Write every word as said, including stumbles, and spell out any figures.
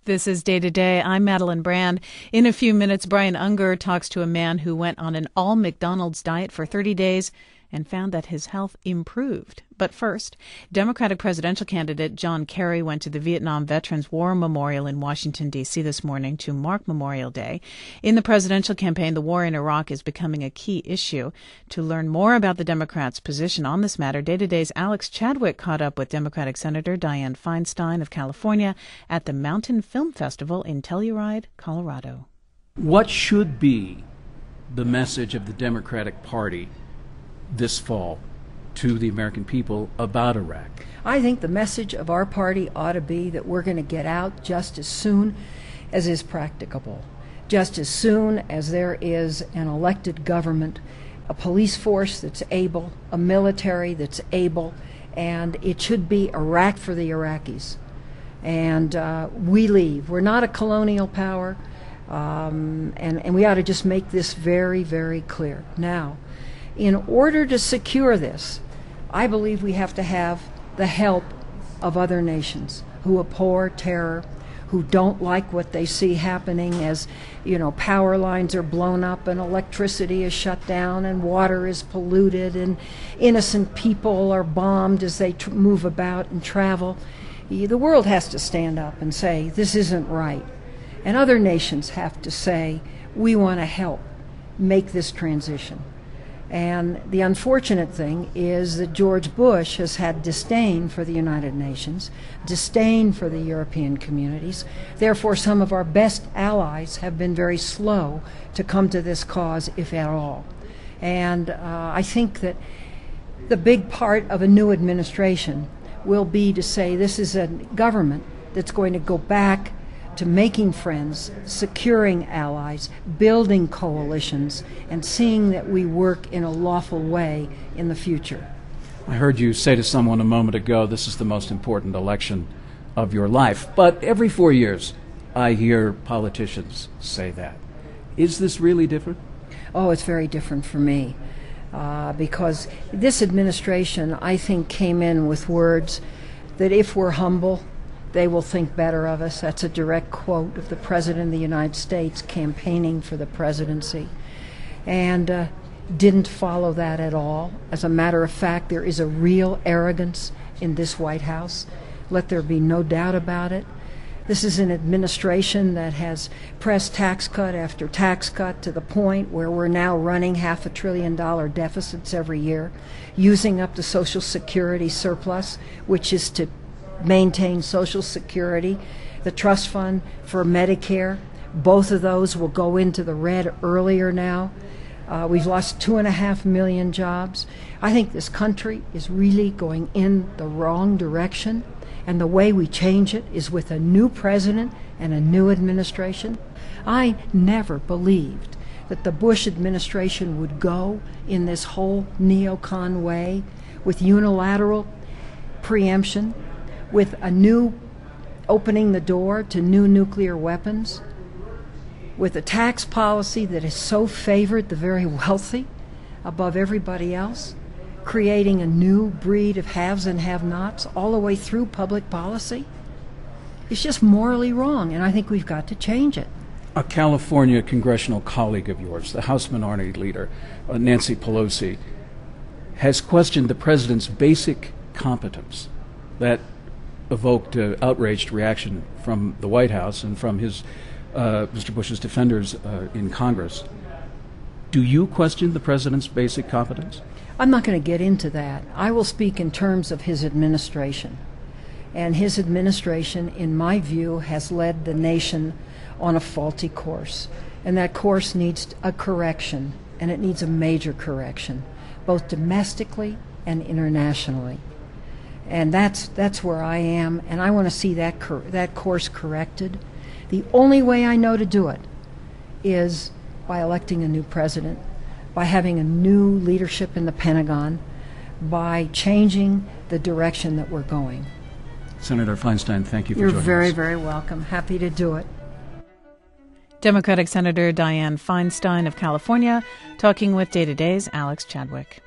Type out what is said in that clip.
This is Day to Day. I'm Madeline Brand. In a few minutes, Brian Unger talks to a man who went on an all-McDonald's diet for thirty days and found that his health improved. But first, Democratic presidential candidate John Kerry went to the Vietnam Veterans War Memorial in Washington, D C this morning to mark Memorial Day. In the presidential campaign, the war in Iraq is becoming a key issue. To learn more about the Democrats' position on this matter, Day to Day's Alex Chadwick caught up with Democratic Senator Dianne Feinstein of California at the Mountain Film Festival in Telluride, Colorado. What should be the message of the Democratic Party this fall to the American people about Iraq? I think the message of our party ought to be that we're going to get out just as soon as is practicable, just as soon as there is an elected government, a police force that's able, a military that's able, and it should be Iraq for the Iraqis. And uh, we leave. We're not a colonial power, um, and, and we ought to just make this very, very clear. Now, in order to secure this, I believe we have to have the help of other nations who abhor terror, who don't like what they see happening as, you know, power lines are blown up and electricity is shut down and water is polluted and innocent people are bombed as they tr- move about and travel. The world has to stand up and say, this isn't right. And other nations have to say, we want to help make this transition. And the unfortunate thing is that George Bush has had disdain for the United Nations, disdain for the European communities. Therefore, some of our best allies have been very slow to come to this cause, if at all. And uh, I think that the big part of a new administration will be to say this is a government that's going to go back to making friends, securing allies, building coalitions, and seeing that we work in a lawful way in the future. I heard you say to someone a moment ago, this is the most important election of your life. But every four years, I hear politicians say that. Is this really different? Oh, it's very different for me. Uh, because this administration, I think, came in with words that if we're humble, they will think better of us. That's a direct quote of the President of the United States campaigning for the presidency. And uh, didn't follow that at all. As a matter of fact, there is a real arrogance in this White House. Let there be no doubt about it. This is an administration that has pressed tax cut after tax cut to the point where we're now running half a trillion dollar deficits every year, using up the Social Security surplus, which is to maintain Social Security, the trust fund for Medicare. Both of those will go into the red earlier now. Uh, we've lost two and a half million jobs. I think this country is really going in the wrong direction, and the way we change it is with a new president and a new administration. I never believed that the Bush administration would go in this whole neocon way with unilateral preemption, with a new opening the door to new nuclear weapons, with a tax policy that has so favored the very wealthy above everybody else, creating a new breed of haves and have-nots all the way through public policy. It's just morally wrong, and I think we've got to change it. A California congressional colleague of yours, the House Minority Leader, uh, Nancy Pelosi, has questioned the president's basic competence. That evoked uh, outraged reaction from the White House and from his uh, Mister Bush's defenders uh, in Congress. Do you question the president's basic competence? I'm not going to get into that. I will speak in terms of his administration. And his administration, in my view, has led the nation on a faulty course. And that course needs a correction, and it needs a major correction, both domestically and internationally. And that's that's where I am, and I want to see that cor- that course corrected. The only way I know to do it is by electing a new president, by having a new leadership in the Pentagon, by changing the direction that we're going. Senator Feinstein, thank you for You're joining us. You're very, very welcome. Happy to do it. Democratic Senator Dianne Feinstein of California talking with Day to Day's Alex Chadwick.